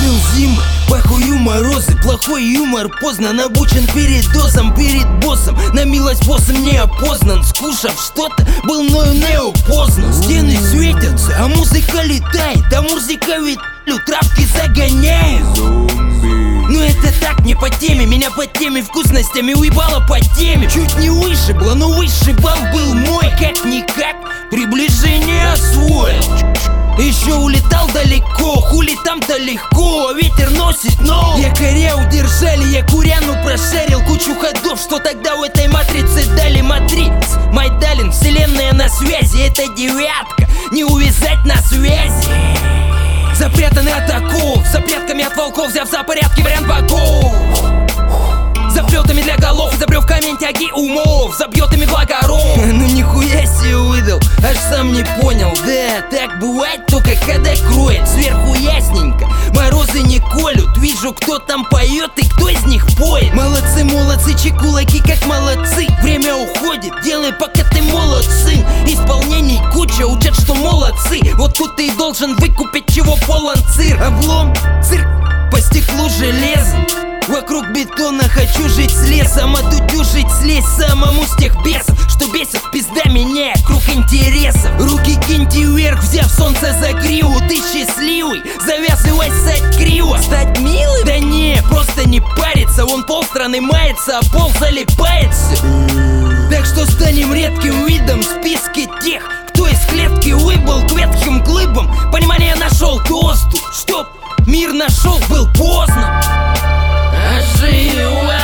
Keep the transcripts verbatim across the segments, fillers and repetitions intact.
Жил зимы, похую морозы, плохой юмор поздно, обучен передозом, перед боссом. На милость босса не опознан, скушав что-то, был мною неопознан. Стены светятся, а музыка летает, а музыка ведь травки загоняет. Но это так, не по теме, меня по теме вкусностями уебало по теме. Чуть не вышибло, но высший балл был мой. Как-никак, приближение освоил. Еще улетал далеко, хули там-то легко, ветер носит, но якоря удержали, я куряну прошарил. Кучу ходов, что тогда в этой матрице дали. Матриц, Майдалин, вселенная на связи. Это девятка, не увязать на связи. Запрятаны от оков, запрятками от волков, взяв за порядки вариант богов. Заплетами для голов, изобрел в камень тяги умов, забьет ими благоров. Ну нихуя себе выдал, аж сам не понял. Да, так бывает только когда кроет сверху ясненько. Морозы не колют, вижу, кто там поет и кто из них поет. Молодцы, молодцы, чекулаки как молодцы. Время уходит, делай пока ты молод, сын. Исполнений куча, учат, что молодцы. Вот тут ты и должен выкупить, чего полон цирк. Облом, цирк, по стеклу железом. Вокруг бетона хочу жить с лесом, а тут жить слезть самому с тех бесов, что бесит, пизда меняя круг интересов. Руки киньте вверх, взяв солнце за гриву. Ты счастливый, завязывай стать криво. Стать милым? Да не, просто не париться. Вон полстраны мается, а пол залипается. Так что станем редким видом в списке тех, кто из клетки выбыл к ветхим глыбам. Понимание нашел тосту, чтоб мир нашел, был поздно. Оживалый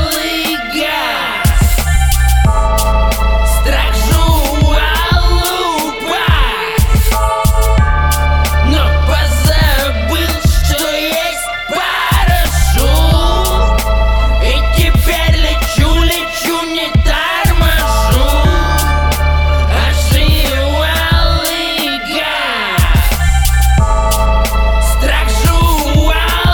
газ, страх жевал упасть, но позабыл, что есть парашют. И теперь лечу, лечу, не торможу. Оживалый газ, страх жевал.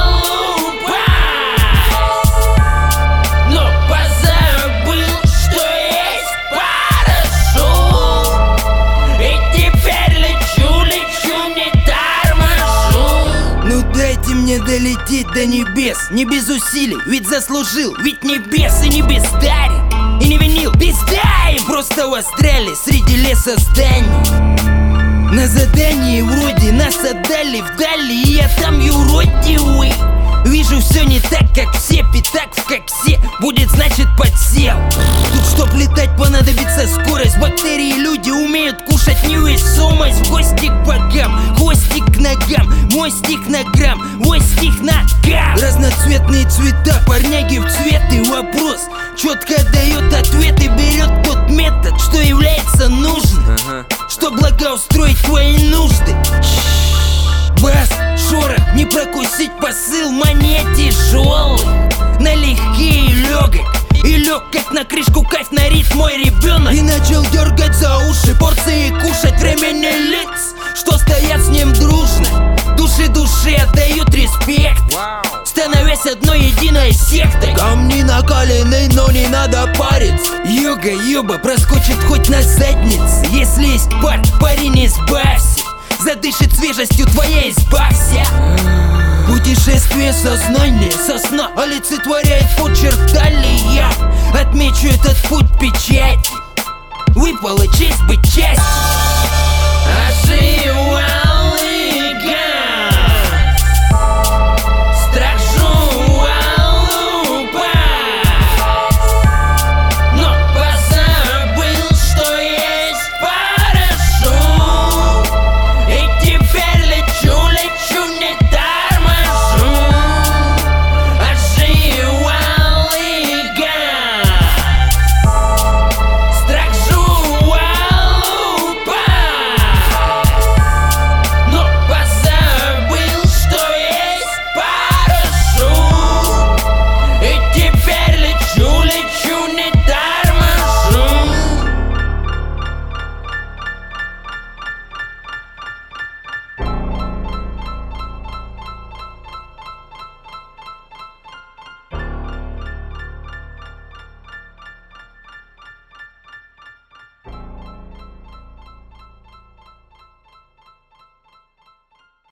Мне долететь до небес, не без усилий, ведь заслужил, ведь не бес и не бездарен, и не винил, бездарен, просто востряли среди леса зданий. На задании вроде нас отдали вдали, и я там юродивый. Вижу все не так, как все, пятак в коксе будет, значит подсел. Тут чтоб летать понадобится скорость. Бактерии люди умеют кушать невесомость. В гости к богам, хвостик к ногам, мой стих на грамм, мой стих на гам. Разноцветные цвета, парняги в цвет. И вопрос четко дает ответ и берет тот метод, что является нужным, ага. Чтоб благоустроить твои нужды. Бас, шорох, не прокусить посыл, мания тяжелый, налегке и легок. И лег как на крышку, кайф на ритм мой ребенок. И начал дергать за уши, порции кушать. Время не лиц, что стоят с ним дружно. Души души отдают респект, становясь одной единой сектой. Камни накалены, но не надо париться. Йога, ёба, проскочит хоть на заднице. Если есть пар, парень, избавься. Задышит свежестью твоей, избавься. Путешествие сознания, сосна олицетворяет путь черталия. Отмечу этот путь печать, выпала честь быть частью.